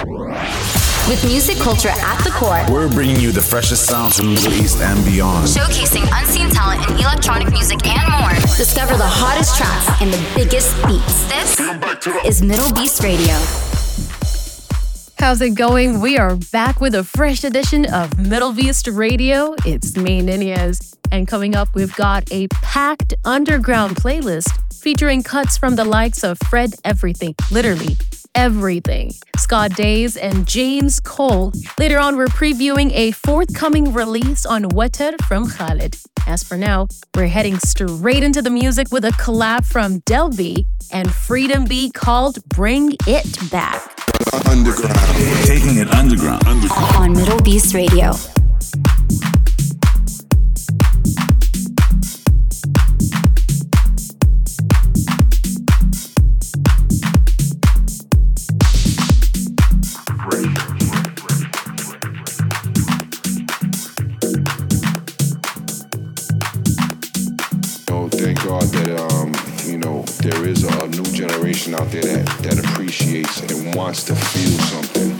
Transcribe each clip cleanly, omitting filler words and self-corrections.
With music culture at the core, we're bringing you the freshest sounds from the Middle East and beyond. Showcasing unseen talent in electronic music and more. Discover the hottest tracks and the biggest beats. This is Middle Beast Radio. How's it going? We are back with a fresh edition of Middle Beast Radio. It's me, Nunez. And coming up, we've got a packed underground playlist featuring cuts from the likes of Fred Everything, literally everything, Scott Days, and James Cole. Later on, we're previewing a forthcoming release on Wetter from Khaled. As for now, we're heading straight into the music with a collab from Delby and Freedom B called Bring It Back. Underground. Taking it underground. On Middle Beast Radio. Thank God that there is a new generation out there that appreciates and wants to feel something.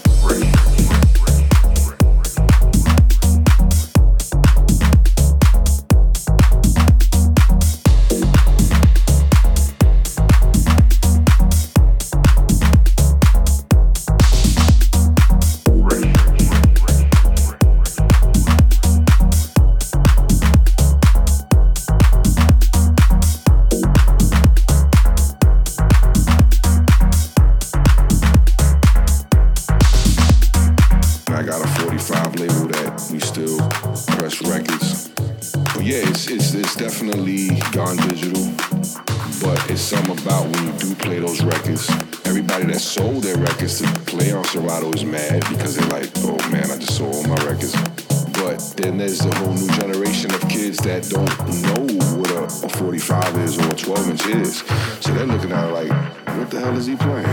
Definitely gone digital, but it's something about when you do play those records. Everybody that sold their records to play on Serato is mad because they're like, oh man, I just sold all my records. But then there's the whole new generation of kids that don't know what a 45 is or a 12-inch is. So they're looking at it like, what the hell is he playing?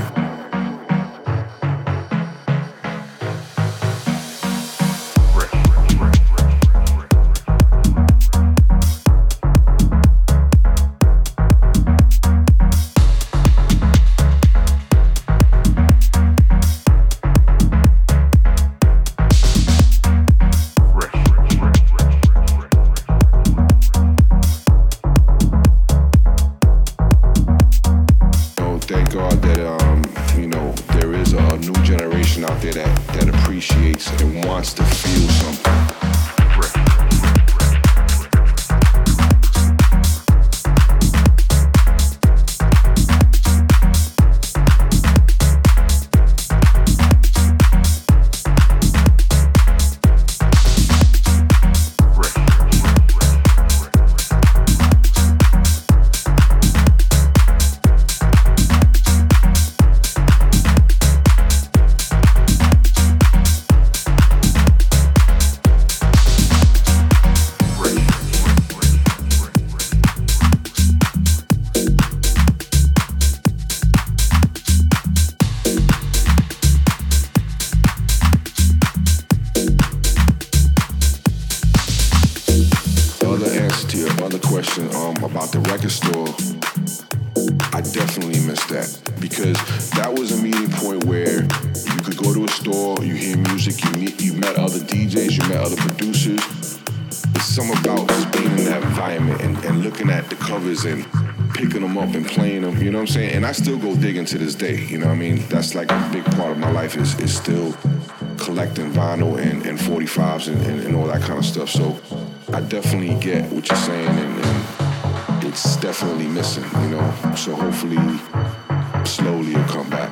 About the record store, I definitely miss that because that was a meeting point where you could go to a store, you hear music, you met other DJs, you met other producers. It's something about just being in that environment and looking at the covers and picking them up and playing them, you know what I'm saying? And I still go digging to this day, you know what I mean? That's like a big part of my life is still collecting vinyl and 45s and all that kind of stuff. So I definitely get what you're saying and it's definitely missing, you know. So hopefully, slowly it'll come back.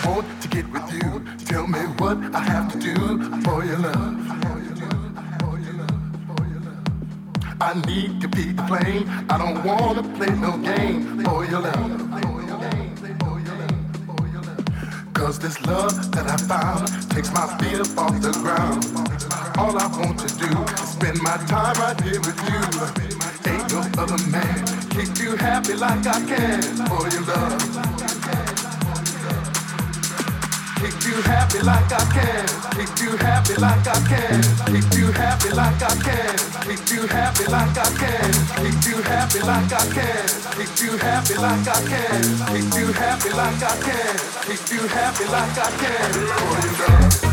want to get with you. Tell me what I have to do for your love. I need to be the flame. I don't wanna play no game for your love. Cause this love that I found takes my feet up off the ground. All I want to do is spend my time right here with you. Ain't no other man keep you happy like I can for your love. Keep you happy like I can. Keep you happy like I can. Keep you happy like I can. Keep you happy like I can. Keep you happy like I can. Keep you happy like I can. Keep you happy like I can. Keep you happy like I can. For your love.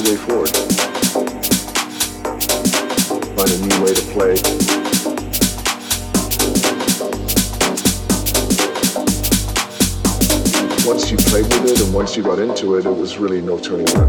the way forward. Find a new way to play. Once you played with it and once you got into it, it was really no turning back.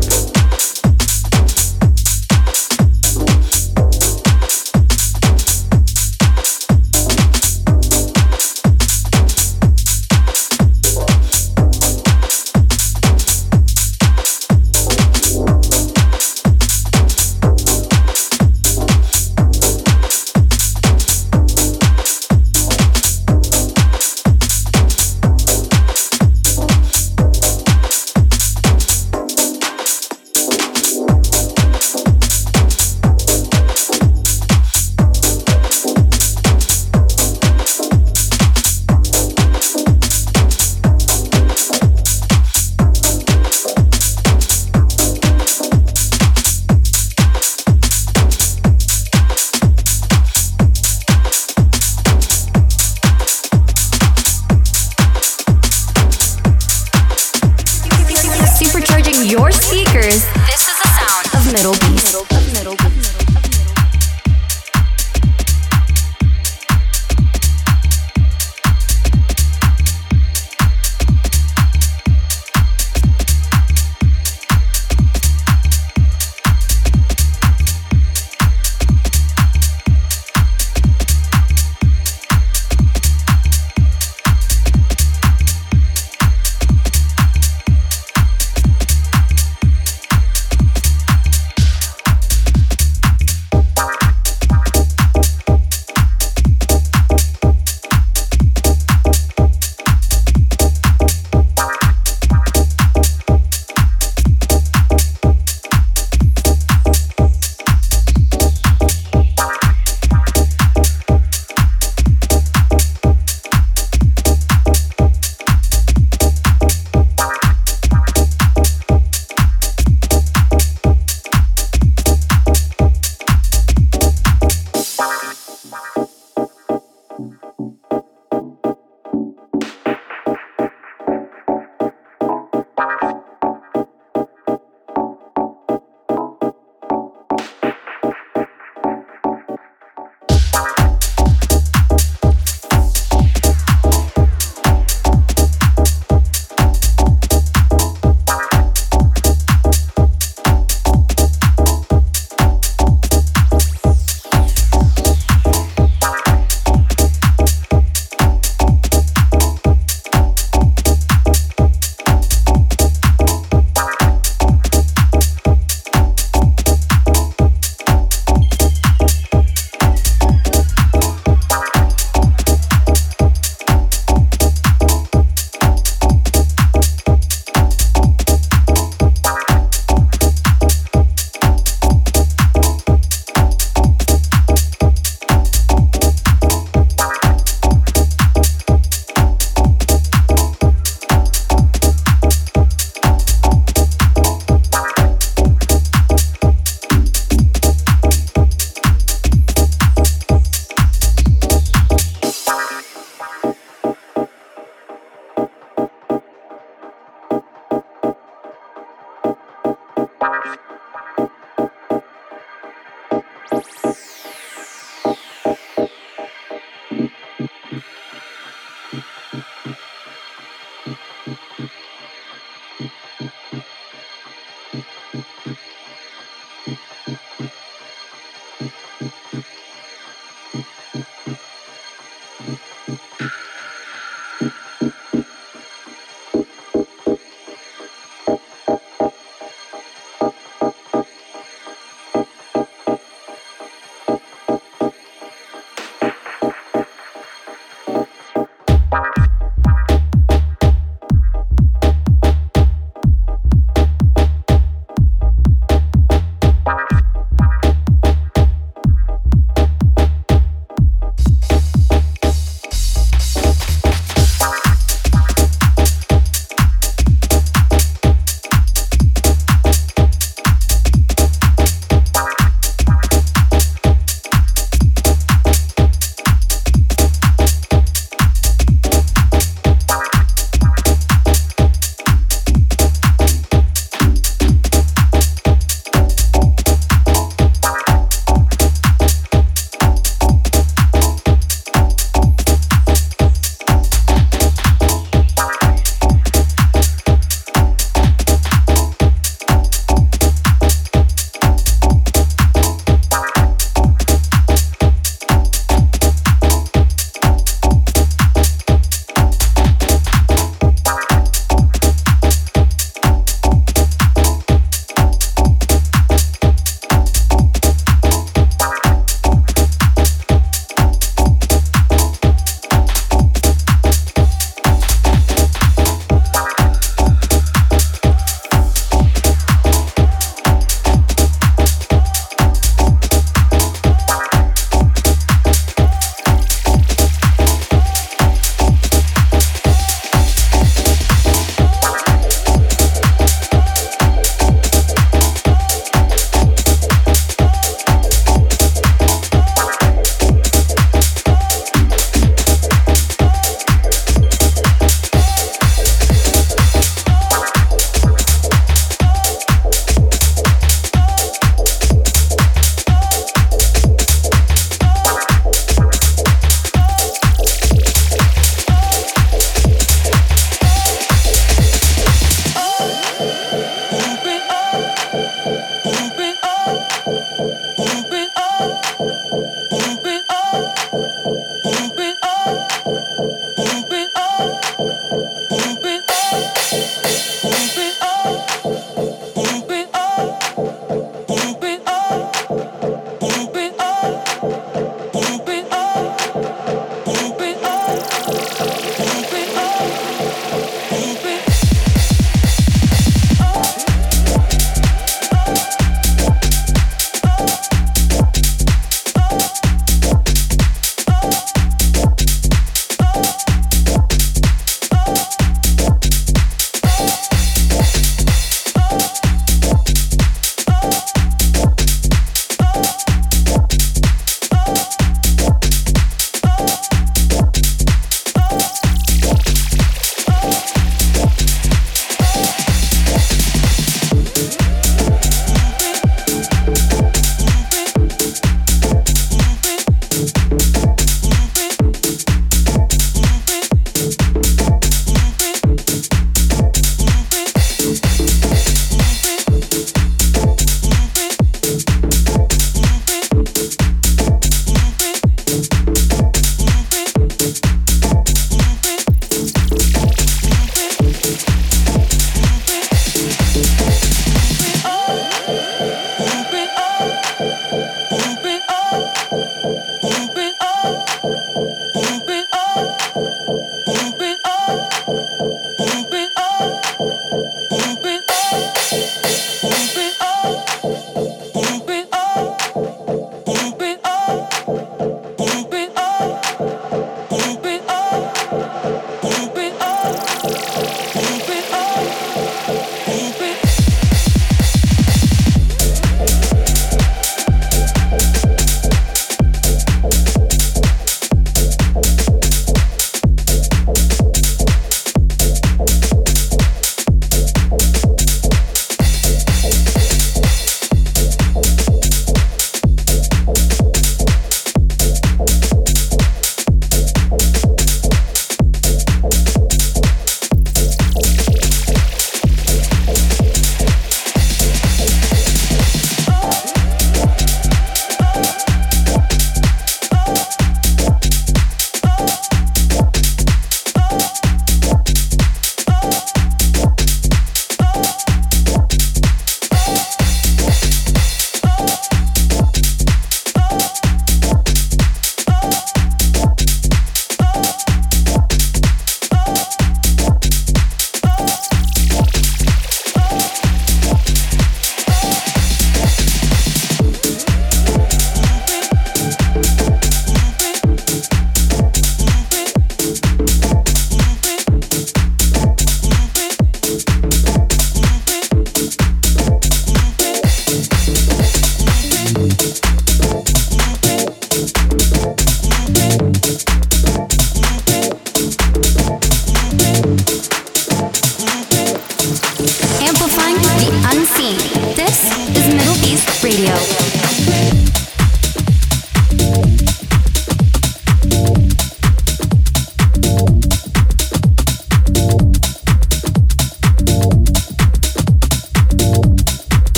amplifying the unseen. This is Middle East Radio.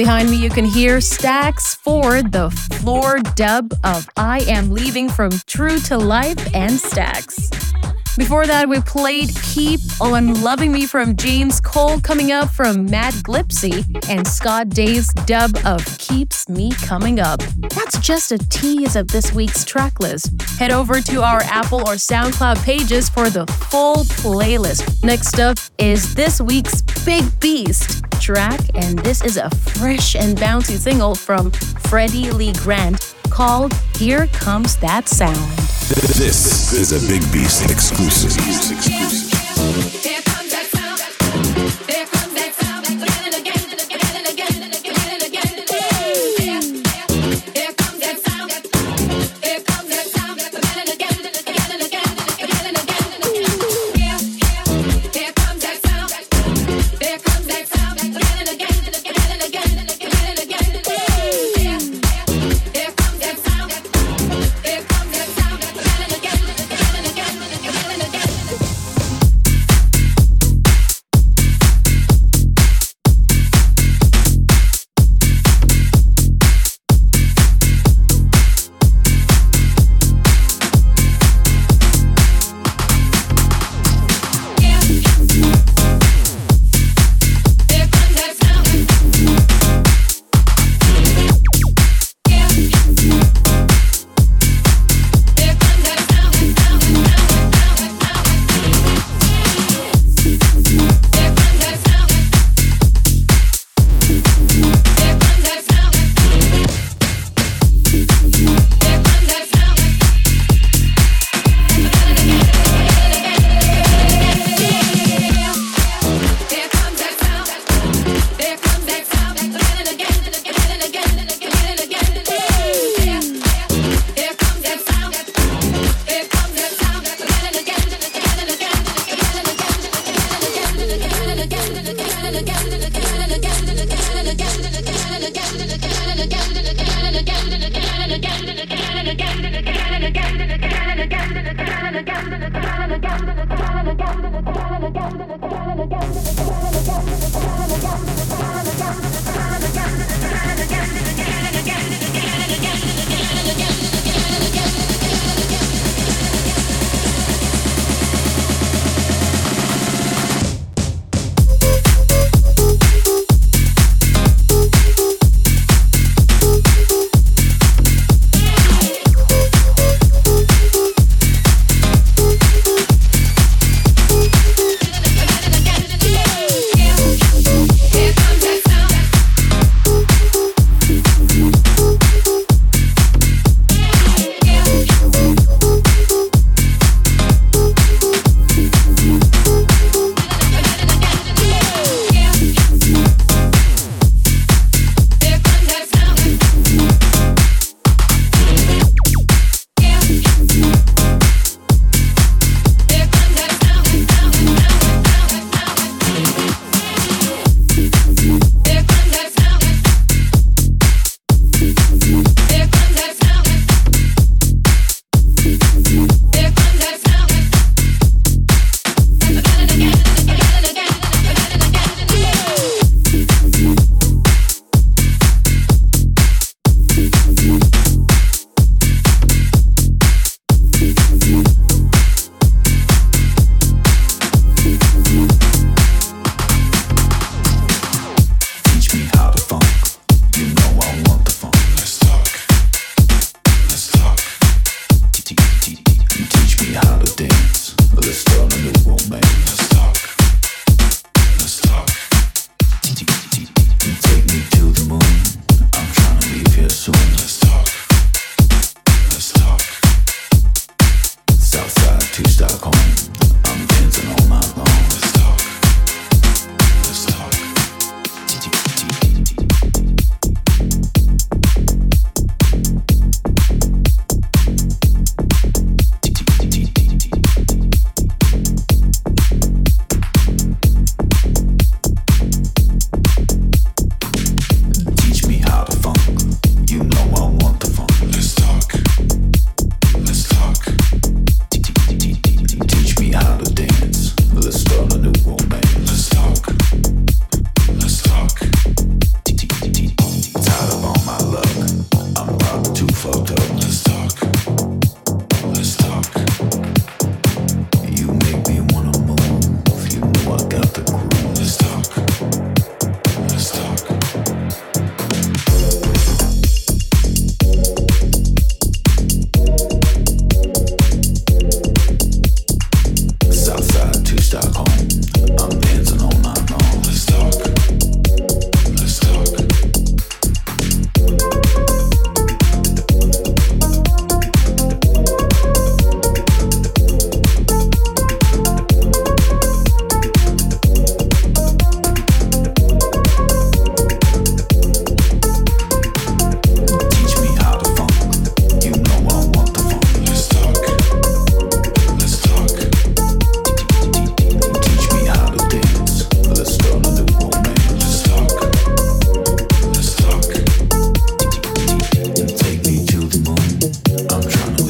behind me, you can hear Stax for the floor dub of I Am Leaving from True to Life and Stax. Before that, we played Keep on Loving Me from James Cole, coming up from Matt Glipsy, and Scott Day's dub of Keeps Me Coming Up. That's just a tease of this week's track list. Head over to our Apple or SoundCloud pages for the full playlist. Next up is this week's Big Beast track, and this is a fresh and bouncy single from Freddie Lee Grant called Here Comes That Sound. This is a Big Beast exclusive. Here comes that sound. Here comes that sound. Again and again and again and again and again and again and again. Here comes that sound. Here comes that sound. Again and again and again and again and again and again and again. Here comes that sound. Here comes that sound. Again and again and again and again and again and again and again. Here comes that sound. Here comes that sound. Again and again and again and again and again and again.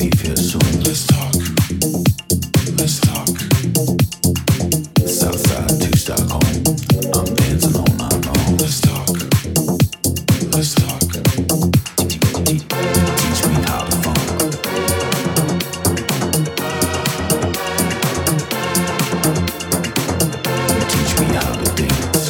leave here soon. Let's talk. Let's talk. Southside to Stockholm. I'm dancing all night long. Let's talk. Let's talk. Teach me how to funk. Teach me how to dance.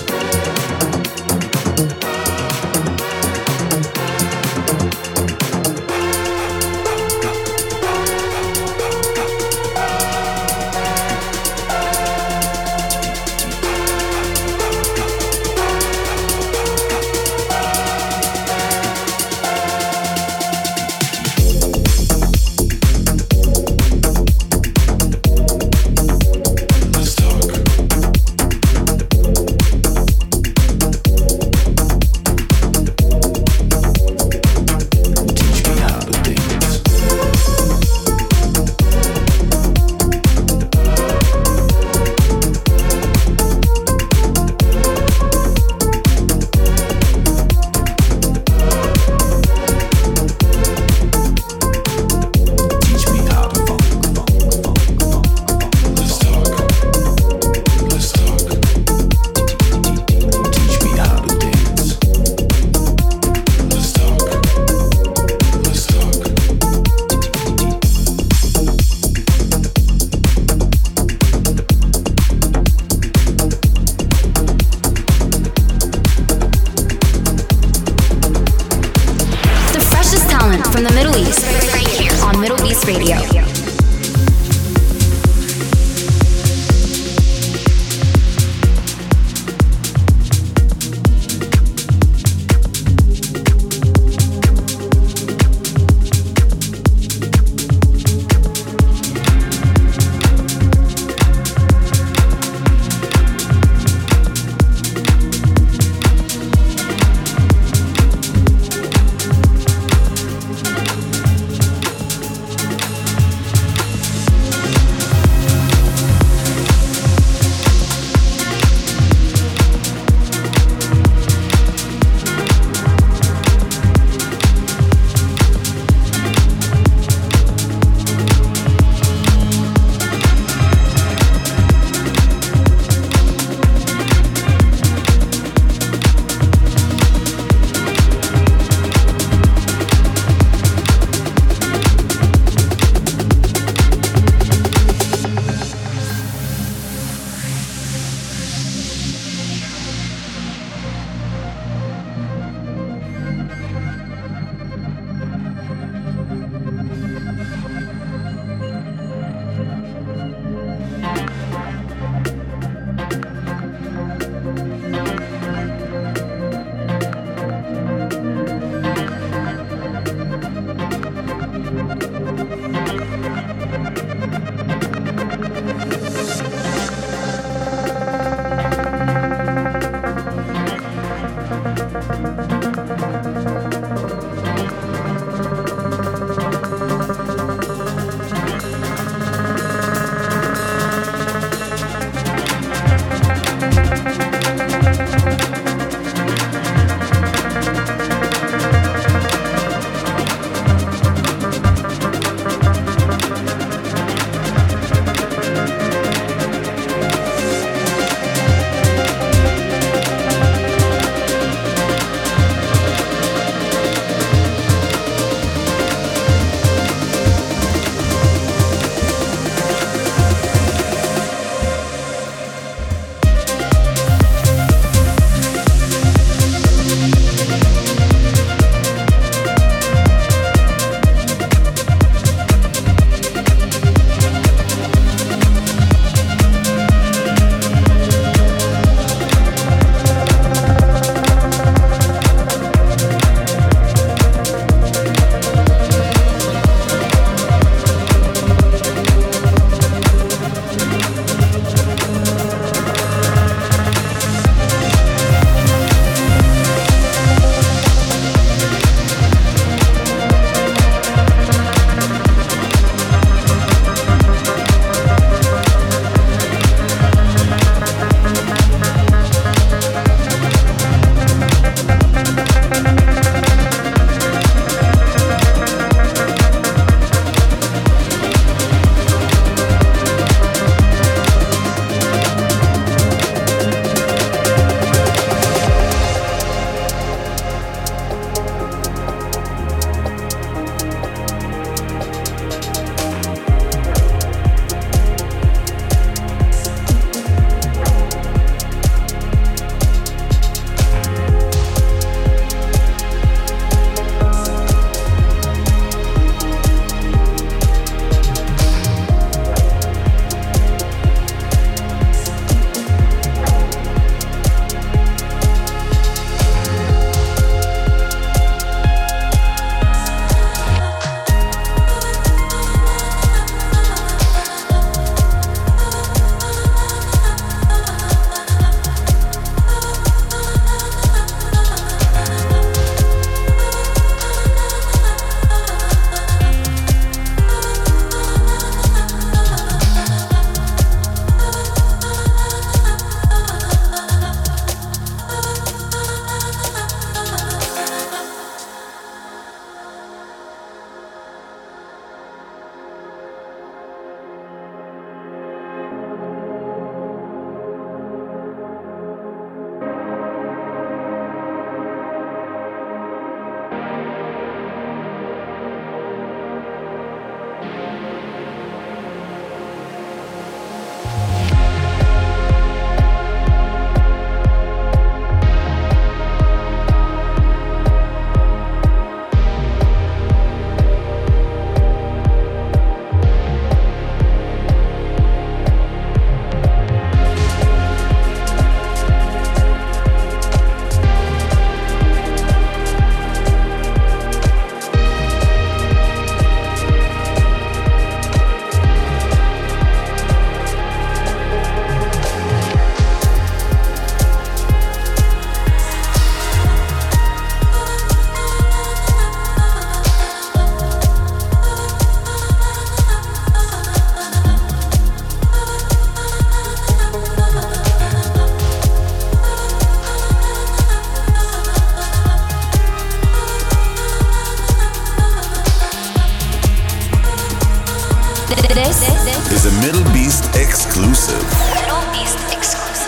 This is a Middle Beast exclusive. Middle Beast exclusive.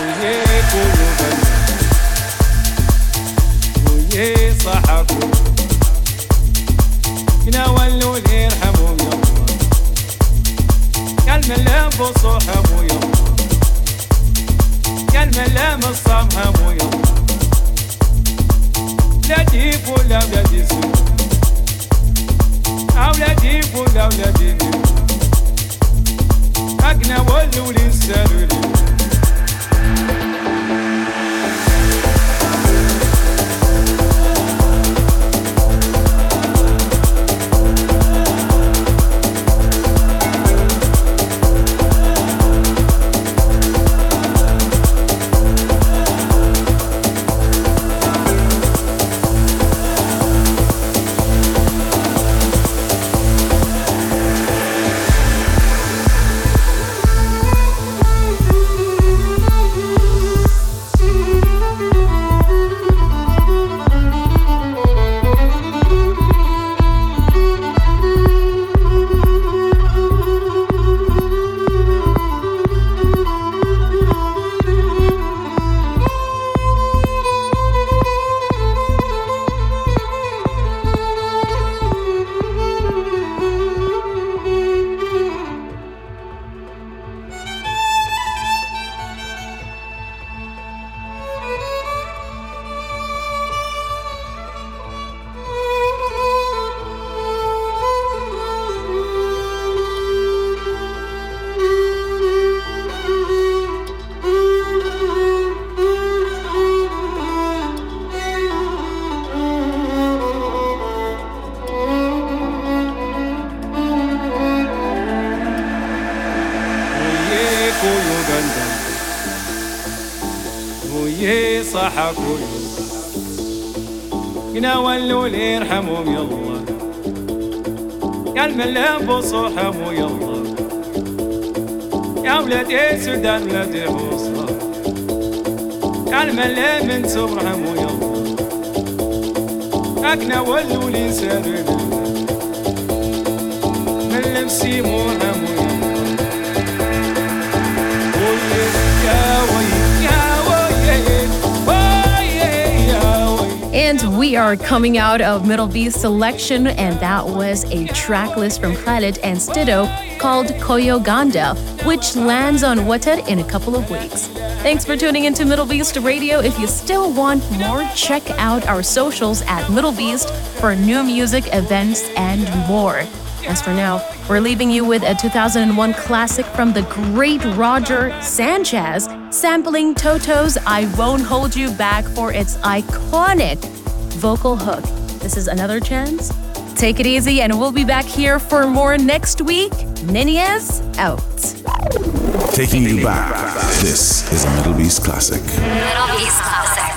صحكوا يناولوا اللي يرحموا يا الملام بصوحهم يا الملام الصمهم يا لا جيب ولا جيب أو لا جيب ولا جيب أقنا ولوا لي السروري صحكوا يناولوا اللي يرحمهم يلا يا الملام بصوحهم يلا يا ولادي سودان ولادي حوصة يا الملام انتم رحموا يلا أقنا ولوا لي سارنا من لمسي مرحموا And we are coming out of Middle Beast selection, and that was a track list from Khaled and Stiddo called Koyo Ganda, which lands on Water in a couple of weeks. Thanks for tuning into Middle Beast Radio. If you still want more, check out our socials at Middle Beast for new music, events, and more. As for now, we're leaving you with a 2001 classic from the great Roger Sanchez, sampling Toto's I Won't Hold You Back for its iconic vocal hook. This is Another Chance. Take it easy, and we'll be back here for more next week. Niniez out. Taking you back. This is a Middle Beast classic. Middle Beast classic.